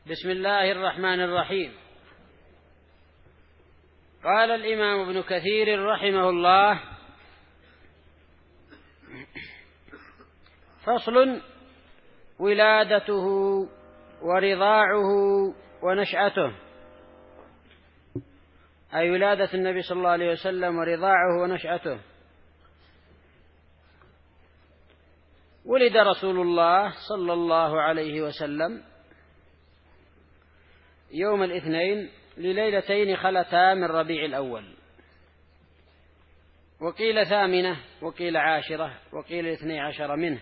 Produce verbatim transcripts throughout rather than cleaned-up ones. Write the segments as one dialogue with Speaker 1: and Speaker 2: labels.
Speaker 1: بسم الله الرحمن الرحيم. قال الإمام ابن كثير رحمه الله: فصل: ولادته ورضاعه ونشأته، أي ولادة النبي صلى الله عليه وسلم ورضاعه ونشأته. ولد رسول الله صلى الله عليه وسلم يوم الاثنين لليلتين خلتا من ربيع الأول، وقيل ثامنة وقيل عاشرة وقيل اثني عشر منه.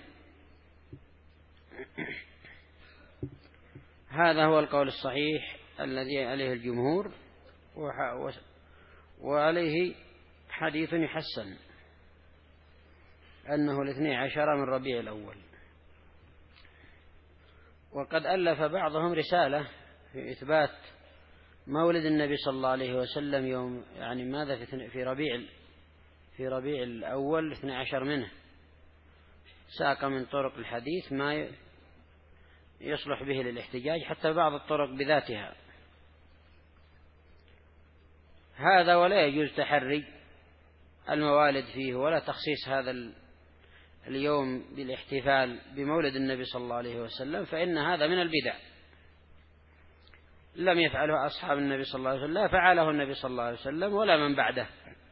Speaker 1: هذا هو القول الصحيح الذي عليه الجمهور، وعليه حديث يحسن أنه الاثني عشر من ربيع الأول. وقد ألف بعضهم رسالة في إثبات مولد النبي صلى الله عليه وسلم يوم يعني ماذا في ربيع في ربيع الأول اثني عشر منه، ساق من طرق الحديث ما يصلح به للاحتجاج، حتى بعض الطرق بذاتها. هذا ولا يجوز تحري الموالد فيه ولا تخصيص هذا اليوم بالاحتفال بمولد النبي صلى الله عليه وسلم، فإن هذا من البدع لم يفعله أصحاب النبي صلى الله عليه وسلم، لا فعله النبي صلى الله عليه وسلم ولا من بعده.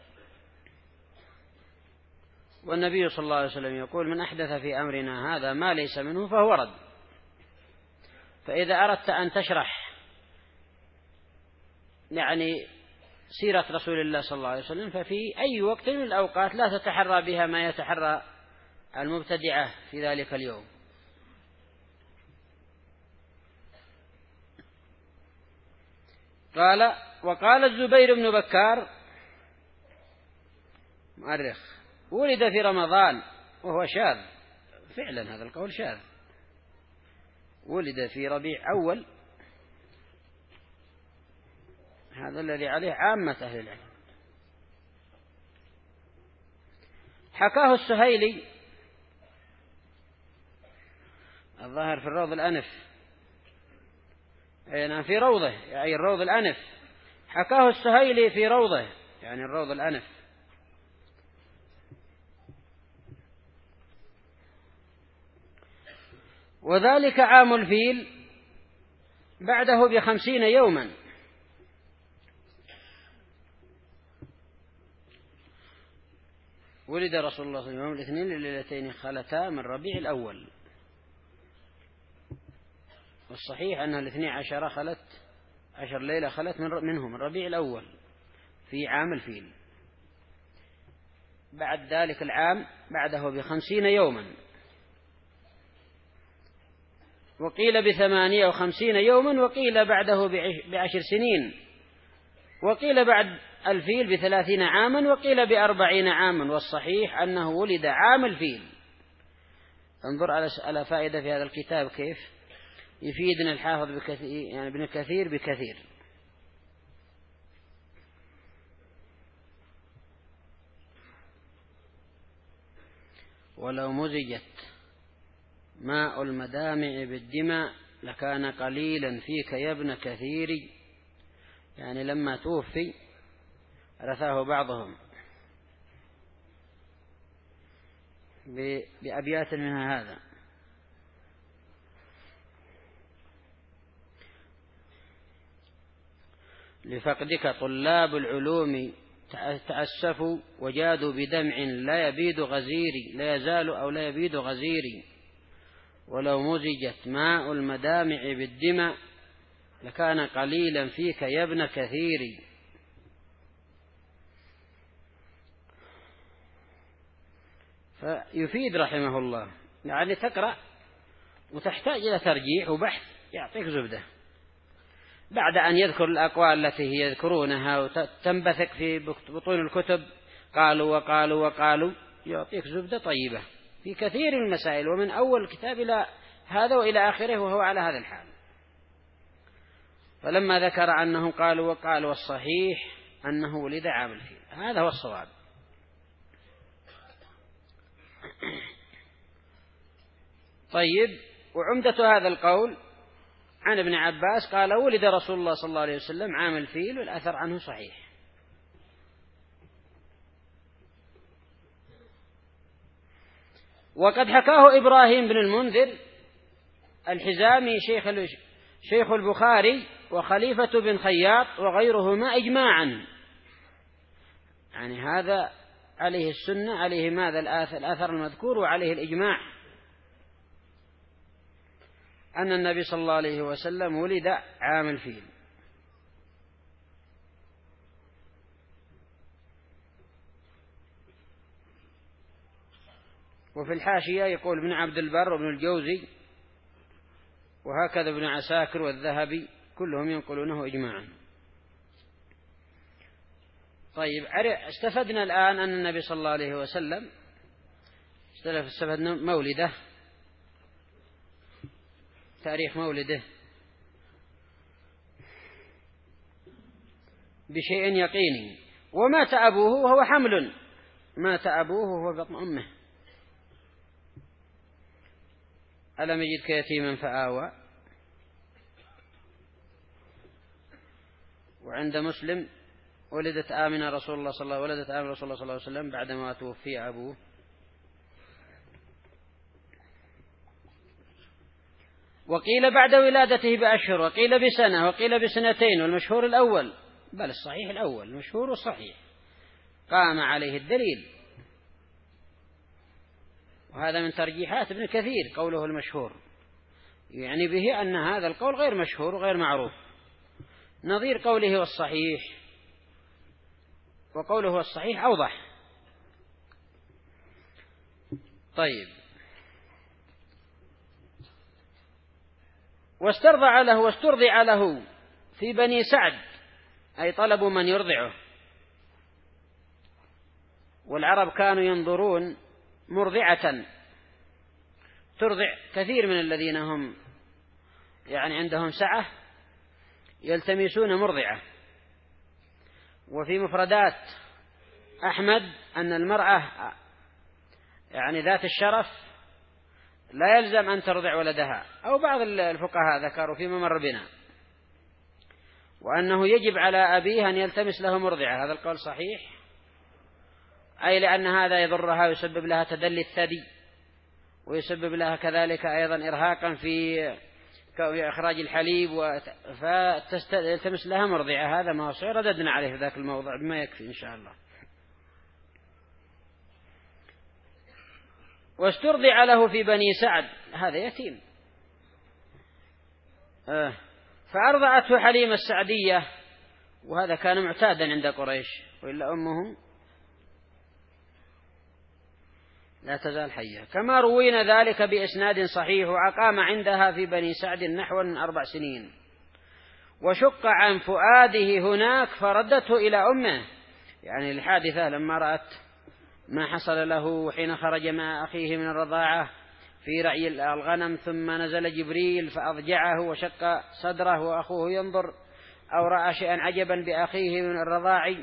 Speaker 1: والنبي صلى الله عليه وسلم يقول: من أحدث في أمرنا هذا ما ليس منه فهو رد. فإذا أردت أن تشرح يعني سيرة رسول الله صلى الله عليه وسلم، ففي أي وقت من الأوقات لا تتحرى بها ما يتحرى المبتدعة في ذلك اليوم. قال: وقال الزبير بن بكار مؤرخ: ولد في رمضان، وهو شاذ فعلا، هذا القول شاذ. ولد في ربيع أول، هذا الذي عليه عامة أهل العلم. حكاه السهيلي الظاهر في الروض الأنف، يعني في روضه، يعني الروض الأنف. حكاه السهيلي في روضه، يعني الروض الأنف. وذلك عام الفيل بعده بخمسين يوما. ولد رسول الله صلى الله عليه وسلم يوم الاثنين لليلتين خلتا من ربيع الأول، والصحيح أن الاثني عشر خلت عشر ليلة خلت منهم من ربيع الأول في عام الفيل. بعد ذلك العام بعده بخمسين يوما، وقيل بثمانية وخمسين يوما، وقيل بعده بعشر سنين، وقيل بعد الفيل بثلاثين عاما، وقيل بأربعين عاما. والصحيح أنه ولد عام الفيل. انظر على فائدة في هذا الكتاب كيف يفيدنا الحافظ بكثير، يعني ابن كثير بكثير. ولو مزجت ماء المدامع بالدماء لكان قليلا فيك يا ابن كثير. يعني لما توفي رثاه بعضهم بأبيات منها هذا: لفقدك طلاب العلوم تأسفوا وجادوا بدمع لا يبيد غزيري، لا يزال أو لا يبيد غزيري. ولو مزجت ماء المدامع بالدماء لكان قليلا فيك يا ابن كثير. فيفيد رحمه الله، يعني تقرأ وتحتاج إلى ترجيح وبحث يعطيك زبدة، بعد أن يذكر الأقوال التي هي يذكرونها وتنبثق في بطون الكتب قالوا وقالوا وقالوا، يعطيك زبدة طيبة في كثير من المسائل، ومن أول الكتاب إلى هذا وإلى آخره وهو على هذا الحال. فلما ذكر أنهم قالوا وقالوا، والصحيح أنه ولد عام الفيل، هذا هو الصواب. طيب، وعمدة هذا القول عن ابن عباس قال ولد رسول الله صلى الله عليه وسلم عام الفيل، والأثر عنه صحيح. وقد حكاه إبراهيم بن المنذر الحزامي شيخ شيخ البخاري وخليفة بن خياط وغيرهما إجماعا، يعني هذا عليه السنة، عليه ماذا الآثر المذكور، وعليه الإجماع أن النبي صلى الله عليه وسلم ولد عام الفيل. وفي الحاشية يقول ابن عبد البر وابن الجوزي وهكذا ابن عساكر والذهبي كلهم ينقلونه إجماعا. طيب، استفدنا الآن أن النبي صلى الله عليه وسلم استفدنا مولده، تاريخ مولده بشيء يقيني. ومات أبوه وهو حمل، مات أبوه وهو بطن أمه. ألم يجدك يتيما فآوى. وعند مسلم ولدت آمنة رسول الله صلى الله ولدت آمنة رسول الله صلى الله عليه وسلم بعدما توفي أبوه. وقيل بعد ولادته بأشهر، وقيل بسنة، وقيل بسنتين، والمشهور الأول، بل الصحيح الأول، المشهور والصحيح قام عليه الدليل. وهذا من ترجيحات ابن كثير قوله المشهور، يعني به أن هذا القول غير مشهور وغير معروف، نظير قوله والصحيح، وقوله والصحيح أوضح. طيب، واسترضع له واسترضع له في بني سعد، أي طلبوا من يرضعه. والعرب كانوا ينظرون مرضعة ترضع كثير من الذين هم يعني عندهم سعة، يلتمسون مرضعة. وفي مفردات أحمد أن المرأة يعني ذات الشرف لا يلزم أن ترضع ولدها، أو بعض الفقهاء ذكروا فيما مر بنا، وأنه يجب على أبيه أن يلتمس له مرضعة. هذا القول صحيح، أي لأن هذا يضرها ويسبب لها تدلي الثدي، ويسبب لها كذلك أيضا إرهاقا في إخراج الحليب، فتلتمس لها مرضعة. هذا ما صير رددنا عليه في ذاك الموضع بما يكفي إن شاء الله. واسترضع له في بني سعد، هذا يتيم، آه. فأرضعته حليمة السعدية، وهذا كان معتادا عند قريش، وإلا أمه لا تزال حية، كما روينا ذلك بإسناد صحيح. وأقام عندها في بني سعد نحو من أربع سنين، وشق عن فؤاده هناك فردته إلى أمه، يعني الحادثة لما رأت ما حصل له حين خرج مع أخيه من الرضاعة في رعي الغنم، ثم نزل جبريل فأضجعه وشق صدره وأخوه ينظر، أو رأى شيئا عجبا بأخيه من الرضاع،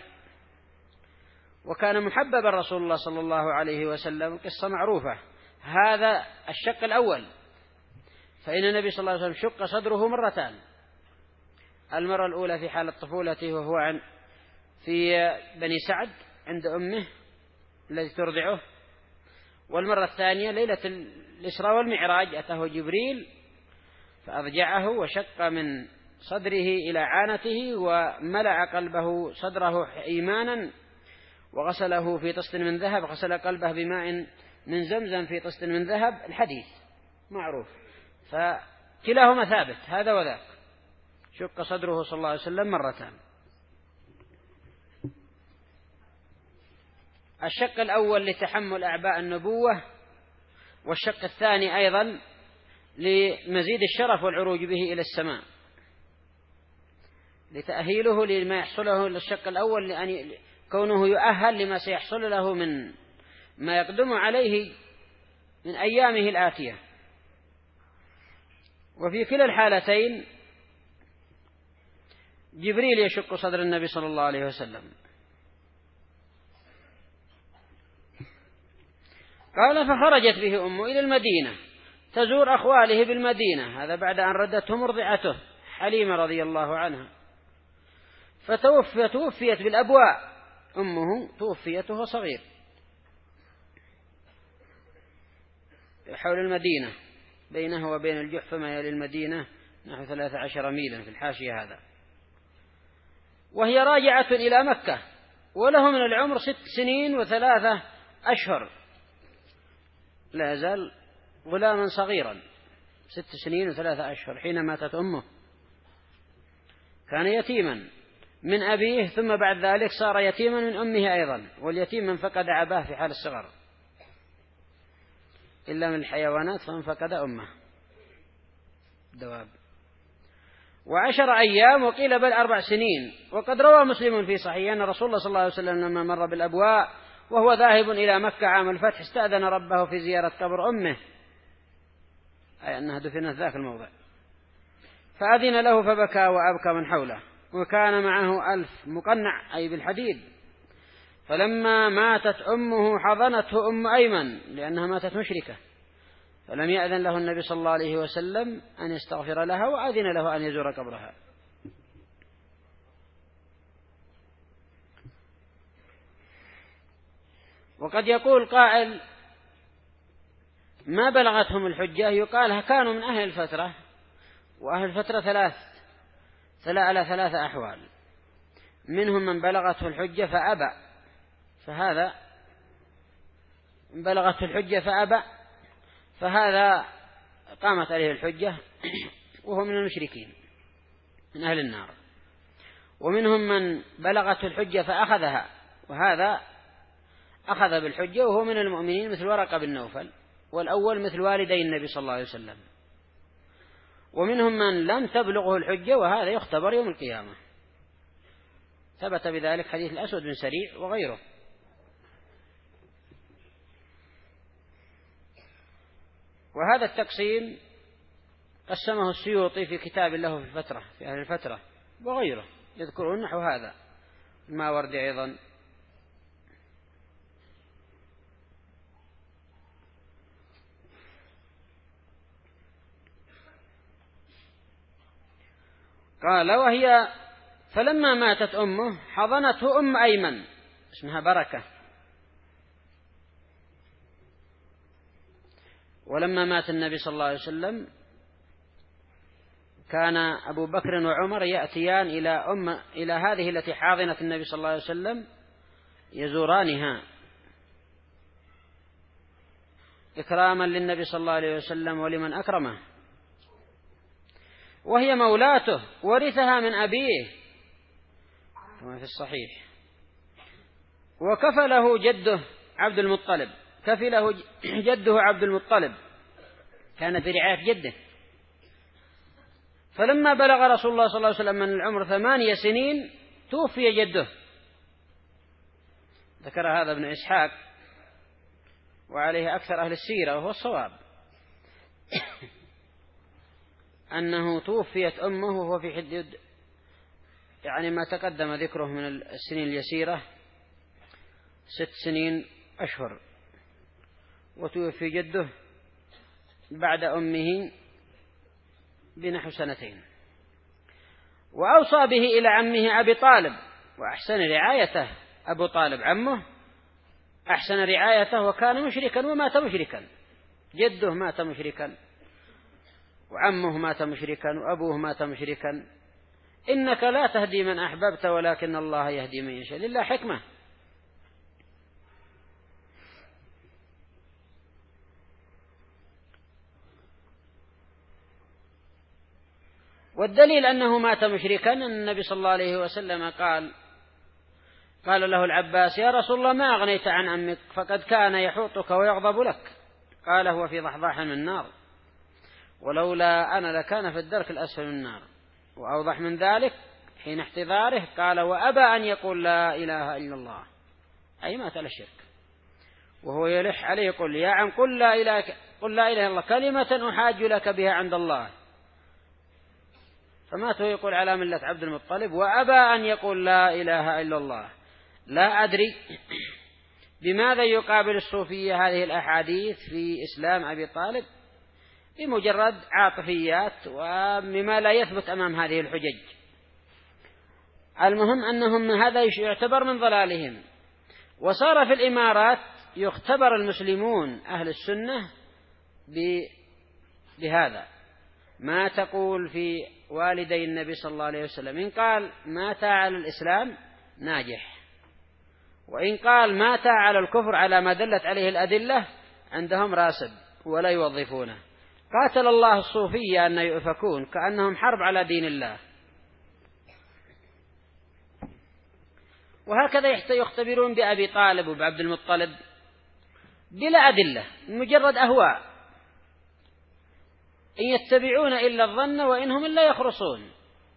Speaker 1: وكان محببا رسول الله صلى الله عليه وسلم. قصة معروفة. هذا الشق الأول، فإن النبي صلى الله عليه وسلم شق صدره مرتان، المرة الأولى في حال طفولته وهو عن في بني سعد عند أمه التي ترضعه، والمرة الثانية ليلة الإسراء والمعراج أتاه جبريل فأضجعه وشق من صدره إلى عانته، وملأ قلبه صدره إيمانا، وغسله في طست من ذهب، غسل قلبه بماء من زمزم في طست من ذهب، الحديث معروف. فكلاهما ثابت، هذا وذاك، شق صدره صلى الله عليه وسلم مرتان. الشق الأول لتحمل أعباء النبوة، والشق الثاني أيضا لمزيد الشرف والعروج به إلى السماء، لتأهيله لما يحصله للشق الأول، لأن كونه يؤهل لما سيحصل له من ما يقدم عليه من أيامه الآتية. وفي كلا الحالتين جبريل يشق صدر النبي صلى الله عليه وسلم. قال فخرجت به أمه إلى المدينة، تزور أخواله بالمدينة، هذا بعد أن ردته مرضعته حليمة رضي الله عنها، فتوفيت توفيت بالأبواء، أمه توفيت وهو صغير حول المدينة، بينه وبين الجحفة ما يلي المدينة نحو ثلاث عشر ميلا في الحاشية هذا، وهي راجعة إلى مكة وله من العمر ست سنين وثلاثة أشهر، لا يزال غلاما صغيرا، ست سنين وثلاثة أشهر حين ماتت أمه، كان يتيما من أبيه ثم بعد ذلك صار يتيما من أمه أيضا، واليتيم من فقد أباه في حال الصغر إلا من الحيوانات فمن فقد أمه دواب. وعشر أيام وقيل بل أربع سنين. وقد روى مسلم في صحيح أن رسول الله صلى الله عليه وسلم لما مر بالأبواء وهو ذاهب إلى مكة عام الفتح استأذن ربه في زيارة قبر أمه، أي أنها دفنت ذاك الموضع، فأذن له فبكى وأبكى من حوله، وكان معه ألف مقنع أي بالحديد، فلما ماتت أمه حضنته أم أيمن لأنها ماتت مشركة، فلم يأذن له النبي صلى الله عليه وسلم أن يستغفر لها، وأذن له أن يزور قبرها. وقد يقول قائل ما بلغتهم الحجة، يقال كانوا من أهل الفترة، وأهل الفترة ثلاث على ثلاثة أحوال، منهم من بلغته الحجة فأبى، فهذا بلغته الحجة فأبى فهذا قامت عليه الحجة وهو من المشركين من أهل النار، ومنهم من بلغته الحجة فأخذها، وهذا أخذ بالحجة وهو من المؤمنين مثل ورقة بن نوفل، والأول مثل والدي النبي صلى الله عليه وسلم. ومنهم من لم تبلغه الحجة وهذا يختبر يوم القيامة، ثبت بذلك حديث الأسود بن سريع وغيره. وهذا التقسيم قسمه السيوطي في كتاب له في الفترة في أهل الفترة وغيره يذكرون نحو هذا، الماوردي أيضا. قال وهي فلما ماتت أمه حضنته أم أيمن اسمها بركة، ولما مات النبي صلى الله عليه وسلم كان أبو بكر وعمر يأتيان إلى أم إلى هذه التي حاضنة النبي صلى الله عليه وسلم يزورانها إكراما للنبي صلى الله عليه وسلم ولمن أكرمه، وهي مولاته ورثها من أبيه كما في الصحيح، وكفله جده عبد المطلب، كفله جده عبد المطلب، كان في رعاية جده. فلما بلغ رسول الله صلى الله عليه وسلم من العمر ثمانية سنين توفي جده. ذكر هذا ابن إسحاق وعليه أكثر أهل السيرة وهو الصواب أنه توفيت أمه وهو في حدود يعني ما تقدم ذكره من السنين اليسيرة ست سنين أشهر، وتوفي جده بعد أمه بنحو سنتين. وأوصى به إلى عمه أبي طالب وأحسن رعايته، أبو طالب عمه أحسن رعايته وكان مشركا ومات مشركا، جده مات مشركا وعمه مات مشركا وأبوه مات مشركا. إنك لا تهدي من أحببت ولكن الله يهدي من يشاء، لله حكمة. والدليل أنه مات مشركا أن النبي صلى الله عليه وسلم قال قال له العباس يا رسول الله ما أغنيت عن عمك فقد كان يحوطك ويغضب لك، قال هو في ضحضاح من النار ولولا أنا لكان في الدرك الأسفل من النار. وأوضح من ذلك حين احتضاره قال وأبى أن يقول لا إله إلا الله، أي مات على الشرك، وهو يلح عليه يقول يا عم قل لا إله قل لا إله إلا الله كلمة أحاج لك بها عند الله، فمات يقول على ملة عبد المطلب وأبى أن يقول لا إله إلا الله. لا أدري بماذا يقابل الصوفية هذه الأحاديث في إسلام أبي طالب، بمجرد عاطفيات ومما لا يثبت أمام هذه الحجج. المهم أنهم هذا يعتبر من ضلالهم. وصار في الإمارات يختبر المسلمون أهل السنة بهذا. ما تقول في والدي النبي صلى الله عليه وسلم؟ إن قال مات على الإسلام ناجح، وإن قال مات على الكفر على ما دلت عليه الأدلة عندهم راسب ولا يوظفونه. قاتل الله الصوفية أن يؤفكون كأنهم حرب على دين الله. وهكذا يختبرون بأبي طالب وبعبد المطلب بلا أدلة، مجرد أهواء، إن يتبعون إلا الظن وإنهم إلا يخرصون.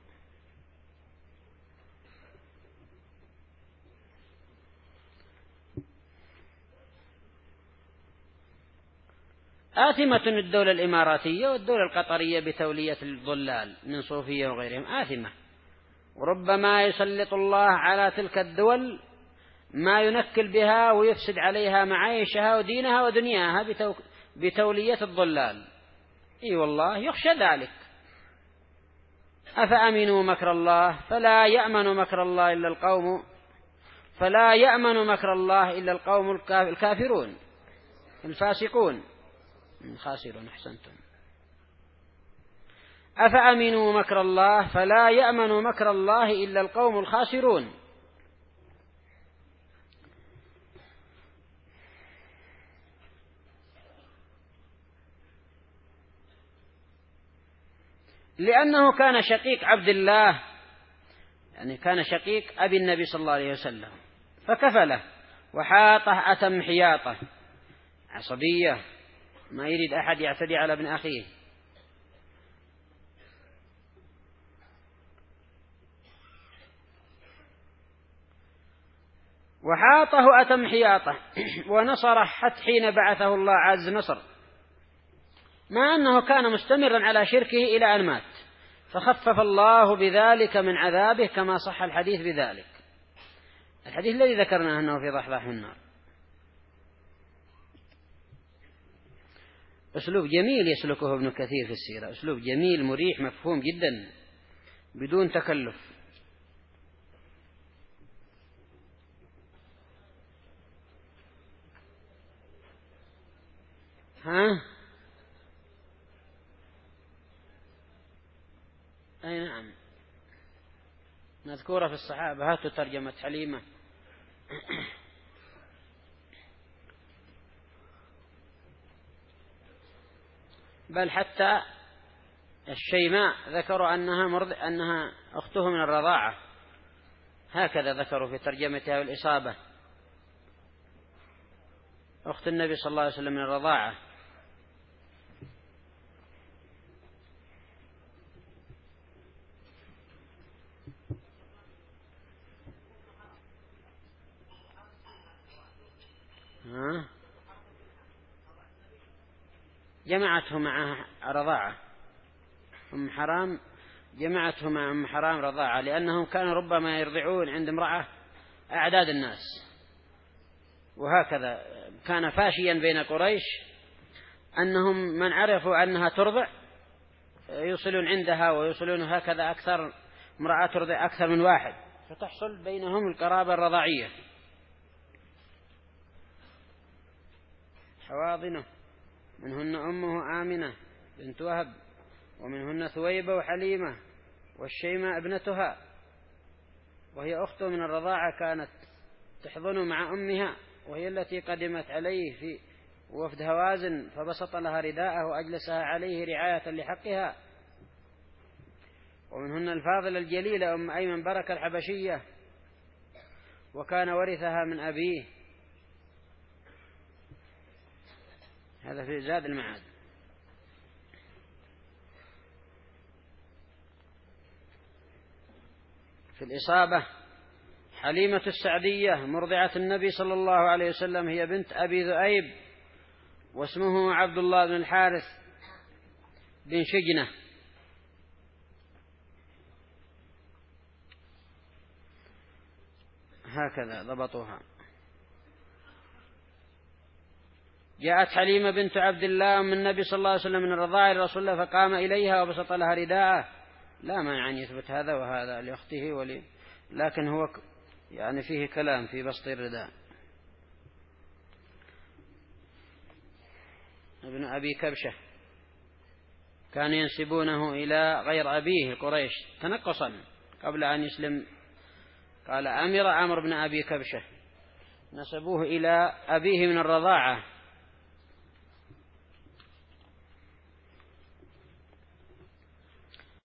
Speaker 1: آثمة الدولة الإماراتية والدولة القطرية بتولية الضلال من صوفية وغيرهم، آثمة. وربما يسلط الله على تلك الدول ما ينكل بها ويفسد عليها معايشها ودينها ودنياها بتولية الضلال. إي والله يخشى ذلك. أفأمنوا مكر الله فلا يأمن مكر الله إلا القوم فلا يأمن مكر الله إلا القوم الكافرون الفاسقون الخاسرون. أحسنتم. أفأمنوا مكر الله فلا يأمن مكر الله إلا القوم الخاسرون. لأنه كان شقيق عبد الله، يعني كان شقيق أبي النبي صلى الله عليه وسلم، فكفله وحاطه أتم حياطه، عصبية، ما يريد أحد يعتدي على ابن أخيه. وحاطه أتم حياطه ونصره حتى حين بعثه الله عز نصر، مع أنه كان مستمرا على شركه إلى أن مات، فخفف الله بذلك من عذابه كما صح الحديث بذلك، الحديث الذي ذكرناه أنه في ضحضاح النار. أسلوب جميل يسلكه ابن كثير في السيرة، أسلوب جميل مريح مفهوم جدا بدون تكلف. ها؟ أي نعم، مذكورة في الصحابة. هاتوا ترجمة حليمة. بل حتى الشيماء ذكروا أنها مرض أنها أخته من الرضاعة، هكذا ذكروا في ترجمتها والإصابة، أخت النبي صلى الله عليه وسلم من الرضاعة. ها؟ جمعته مع رضاعة أم حرام، جمعته مع أم حرام رضاعة، لأنهم كانوا ربما يرضعون عند امرأة أعداد الناس، وهكذا كان فاشيا بين قريش أنهم من عرفوا أنها ترضع يوصلون عندها ويوصلون هكذا أكثر، امرأة ترضع أكثر من واحد، فتحصل بينهم القرابة الرضاعية. حواضنه منهن أمه آمنة بنت وهب، ومنهن ثويبة وحليمة والشيماء ابنتها، وهي أخته من الرضاعة، كانت تحضن مع أمها، وهي التي قدمت عليه في وفد هوازن فبسط لها رداءه وأجلسها عليه رعاية لحقها. ومنهن الفاضلة الجليلة أم أيمن بركة الحبشية، وكان ورثها من أبيه. هذا في زاد المعاد. في الإصابة حليمة السعدية مرضعة النبي صلى الله عليه وسلم، هي بنت أبي ذؤيب، واسمه عبد الله بن الحارث بن شجنة. هكذا ضبطوها. جاءت حليمة بنت عبد الله من النبي صلى الله عليه وسلم من الرضاعة لرسول الله فقام إليها وبسط لها رداءه. لا مانع أن يثبت هذا وهذا لأخته ولي، لكن هو يعني فيه كلام في بسط الرداء. ابن أبي كبشة كان ينسبونه إلى غير أبيه قريش تنقصا قبل أن يسلم. قال أمر عمرو بن أبي كبشة، نسبوه إلى أبيه من الرضاعة